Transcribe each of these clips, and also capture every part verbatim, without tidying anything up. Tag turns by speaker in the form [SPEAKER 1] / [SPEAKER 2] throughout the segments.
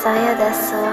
[SPEAKER 1] Saya ਦੱਸੋ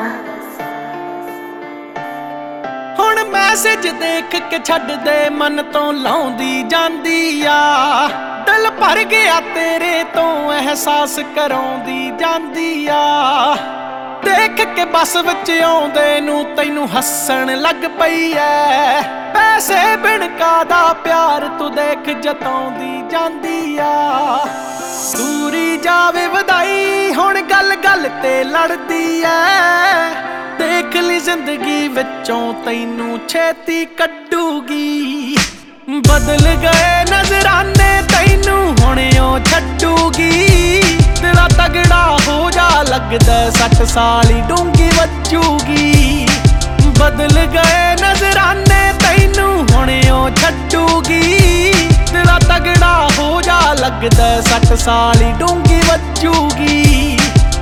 [SPEAKER 2] ਹੁਣ message ਦੇਖ ਕੇ ਛੱਡ ਦੇ ਮਨ ਤੋਂ ਲਾਉਂਦੀ ਜਾਂਦੀ ਆ ਦਿਲ ਭਰ ਗਿਆ ਤੇਰੇ ਤੋਂ ਅਹਿਸਾਸ ਕਰਾਉਂਦੀ ਜਾਂਦੀ ਆ ਦੇਖ ਕੇ ਬੱਸ ਵਿੱਚ ਆਉਂਦੇ ਨੂੰ ਤੈਨੂੰ ਹੱਸਣ ਲੱਗ ਪਈ ਐ ਪੈਸੇ ਬਿਨ ਕਾਦਾ ਪਿਆਰ ਤੂੰ ਦੇਖ ਜਤਾਉਂਦੀ ਜਾਂਦੀ ਆ ਦੂਰੀ ਜਾਵੇ ਵਧਾਈ ਹੁਣ ਗੱਲ ਗੱਲ ਤੇ ਲੜਦੀ ਐ ਦੇਖ ਲਈ ਜ਼ਿੰਦਗੀ ਵਿੱਚੋਂ ਤੈਨੂੰ ਛੇਤੀ ਕੱਢੂਗੀ ਬਦਲ ਗਏ ਨਜ਼ਰਾਨੇ ਤੈਨੂੰ ਹੁਣ ਉਹ ਛੱਡੂਗੀ ਤੇਰਾ ਤਗੜਾ ਹੋ ਜਾ ਲੱਗਦਾ ਸੱਠ ਸਾਲ ਹੀ ਡੂੰਗੀ ਵੱਜੂਗੀ ਬਦਲ ਗਏ ਨਜ਼ਰਾਨੇ ਤੈਨੂੰ ਹੁਣ ਉਹ ਛੱਡੂਗੀ ਤੇਰਾ ਤਗੜਾ ਹੋ ਜਾ ਲੱਗਦਾ ਸੱਠ ਸਾਲ ਹੀ ਡੂੰਗੀ ਵੱਜੂਗੀ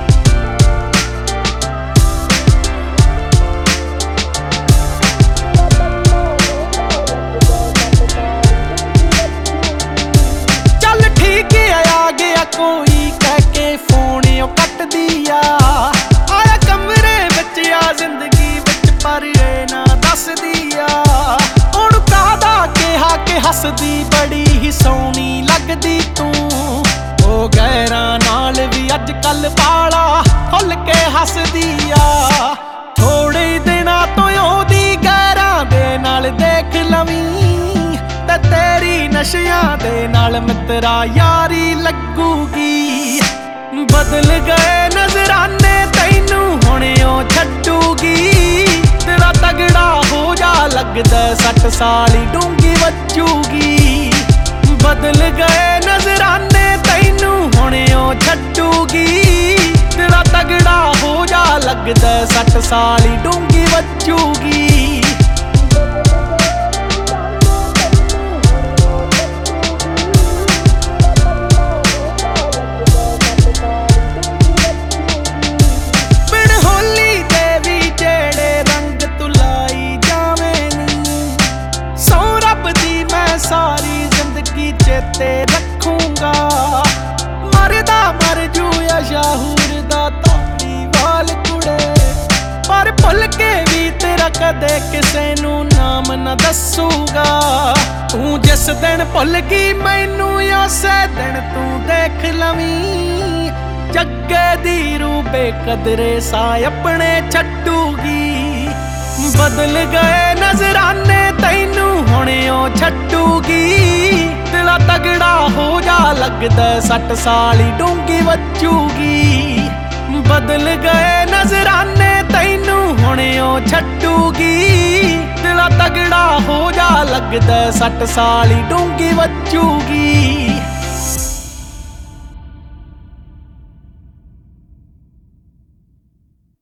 [SPEAKER 2] ਕੋਈ ਕਹਿ ਕੇ ਫੋਨ ਉਹ ਕੱਟਦੀ ਆ ਆਇਆ ਕਮਰੇ ਵਿੱਚ ਆ ਜ਼ਿੰਦਗੀ ਵਿੱਚ ਪਰ ਇਹ ਨਾ ਦੱਸਦੀ ਆ ਉਹਨੂੰ ਕਾਹਦਾ ਕਿਹਾ ਕਿ ਹੱਸਦੀ ਬੜੀ ਹੀ ਸੋਹਣੀ ਲੱਗਦੀ ਤੂੰ ਉਹ ਗੈਰਾਂ ਨਾਲ ਵੀ ਅੱਜ ਕੱਲ ਬਾਲਾ ਖੁੱਲ ਕੇ ਹੱਸਦੀ ਆ ਥੋੜੇ ਦਿਨਾਂ ਤੋਂ ਉਹਦੀ ਗੈਰਾਂ ਦੇ ਨਾਲ ਦੇਖ ਲਵੀਂ ਤੇ ਤੇਰੀ ਨਸ਼ਿਆਂ ਦੇ ਨਾਲ ਮਿੱਤਰਾ ਯਾਰੀ ਲੱਗੂਗੀ ਬਦਲ ਗਏ ਨਜ਼ਰਾਨੇ ਤੈਨੂੰ ਹੁਣ ਉਹ ਛੱਡੂਗੀ ਤੇਰਾ ਤਗੜਾ ਹੋ ਜਾ ਲੱਗਦਾ ਸੱਠ ਸਾਲ ਹੀ ਡੂੰਗੀ ਵੱਜੂਗੀ ਬਦਲ ਗਏ ਨਜ਼ਰਾਨੇ ਤੈਨੂੰ ਹੁਣ ਉਹ ਛੱਡੂਗੀ ਤੇਰਾ ਤਗੜਾ ਹੋ ਜਾ ਲੱਗਦਾ ਸੱਠ ਸਾਲ ਹੀ ਡੂੰਗੀ ਵੱਜੂਗੀ ਸਾਰੀ ਜ਼ਿੰਦਗੀ ਚੇਤੇ ਰੱਖੂੰਗਾ ਮਰਦਾ ਮਰ ਜੂ ਆ ਸ਼ਾਹੂਰ ਦਾ ਧਾਰੀਵਾਲ ਕੁੜੇ ਪਰ ਭੁੱਲ ਕੇ ਵੀ ਤੇਰਾ ਕਦੇ ਕਿਸੇ ਨੂੰ ਨਾਮ ਨਾ ਦੱਸੂਗਾ ਤੂੰ ਜਿਸ ਦਿਨ ਭੁੱਲ ਗਈ ਮੈਨੂੰ ਉਸੇ ਦਿਨ ਤੂੰ ਦੇਖ ਲਵੀਂ ਜੱਗੇ ਦੀ ਰੂਹ ਬੇਕਦਰੇ ਸਾ ਆਪਣੇ ਛੱਡੂਗੀ ਬਦਲ ਗਏ ਨਜ਼ਰਾਨੇ ਤੈਨੂੰ ਹੁਣ ਉਹ ਛੱਡੂਗੀ ਦਿਲਾ ਤਗੜਾ ਹੋ ਜਾ ਲੱਗਦਾ ਸੱਠ ਸਾਲ ਹੀ ਡੂੰਗੀ ਵੱਜੂਗੀ ਬਦਲ ਗਏ ਨਜ਼ਰਾਨੇ ਤੈਨੂੰ ਹੁਣ ਉਹ ਛੱਡੂਗੀ ਦਿਲਾ ਤਗੜਾ ਹੋ ਜਾ ਲੱਗਦਾ ਸੱਠ ਸਾਲ ਹੀ ਡੂੰਗੀ ਵੱਜੂਗੀ